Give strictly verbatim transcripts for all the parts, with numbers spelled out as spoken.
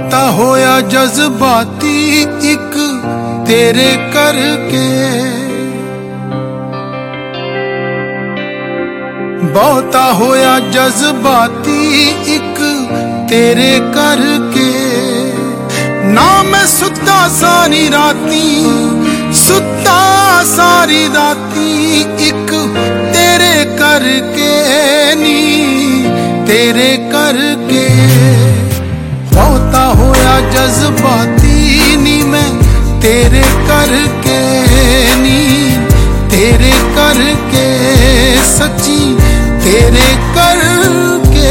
बहुता होया जज्बाती एक तेरे करके, बहुता होया जज्बाती एक तेरे करके। ना मैं सुता सारी राती, सुता सारी राती एक तेरे करके नी, तेरे करके। बहुता होया जज्बाती नी मैं तेरे करके नी, तेरे करके सच्ची तेरे करके।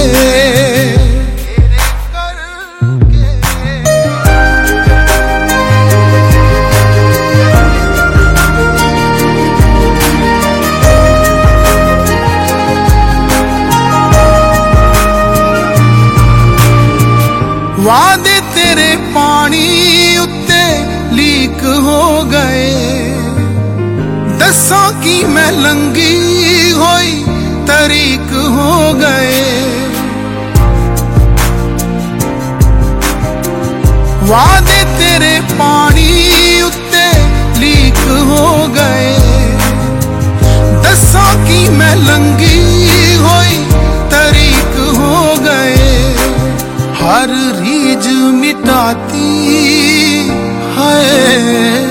वादे तेरे पानी उत्ते लीक हो गए, दसा की मैं लंगी होई तरीक हो गए। वादे तेरे पानी उत्ते लीक हो गए, दसा की मैं लंगी होई तरीक हो गए। हर रीज मिटाती है,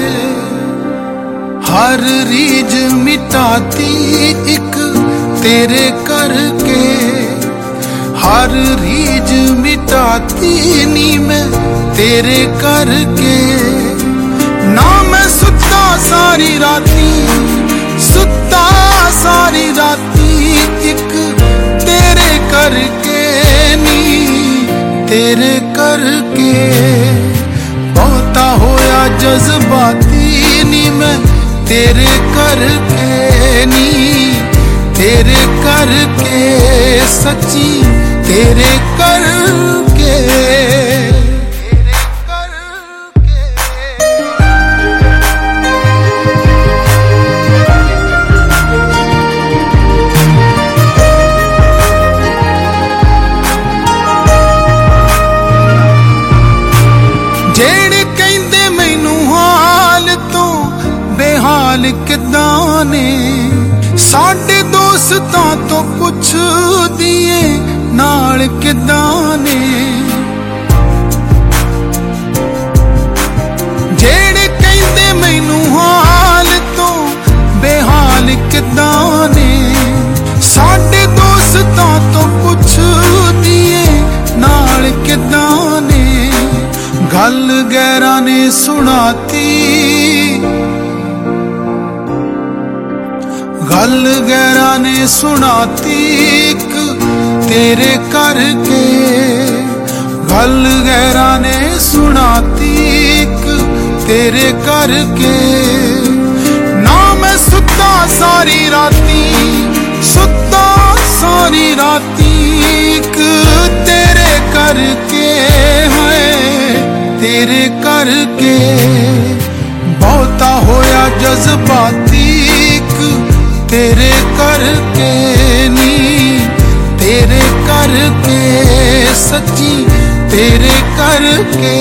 हर रीज मिटाती एक तेरे करके, हर रीज मिटाती नी मैं तेरे करके। ना मैं सुता सारी राती, सुता सारी राती एक तेरे करके नी, तेरे करके। बहुता होया जज्बाती नी मैं तेरे करके नी, तेरे करके सच्ची तेरे करके। जेड़े कहंदे मैनू हाल तो बेहाल किदां ने, साडे दोस्तां तो पुछ दिए नाल किदां ने। जेड़े कहंदे मैनू हाल तो बेहाल किदां ने, साडे दोस्तां तो पुछ दिए नाल किदां ने। गल गैरा ने सुनाती, गल गैरा ने सुनाती एक तेरे करके, गल गैरा ने सुनाती एक तेरे करके। ना मैं सुता सारी राती, सुता सारी राती एक तेरे करके है, तेरे करके। बहुता होया जज्बाती एक तेरे करके नी, तेरे करके सच्ची तेरे करके।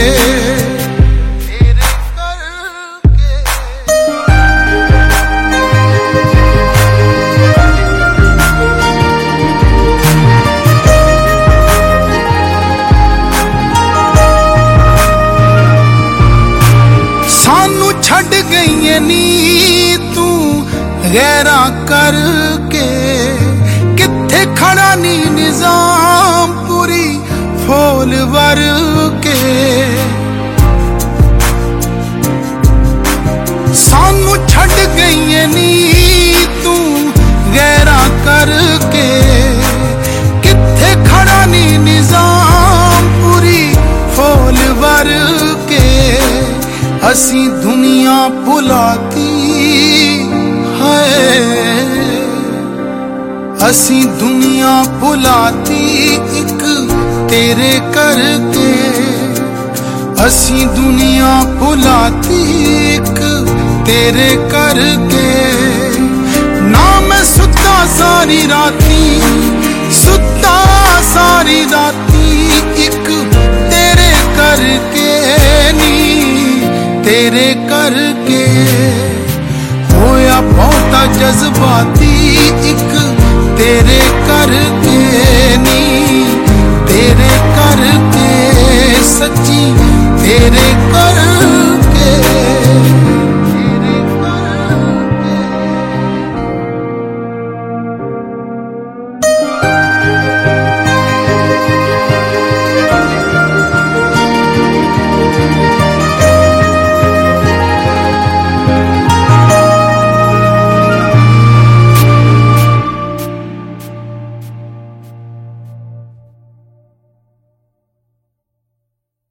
सानू छड़ गई नी तू गैरा करके, किथे खड़ा नी निजाम पूरी फूल वर के। सानू छड़ गई नी तू गैरा करके, किथे खड़ा नी निजाम पूरी फूल वर के। असी दुनिया भुलाती है, असी दुनिया भुलाती एक तेरे करके, असी दुनिया भुलाती एक तेरे करके। ना मैं सुता सारी राती, सुता सारी राती एक तेरे करके नी तेरे करके होया बहुता जज्बाती इक तेरे करके नी तेरे करके सच्ची तेरे कर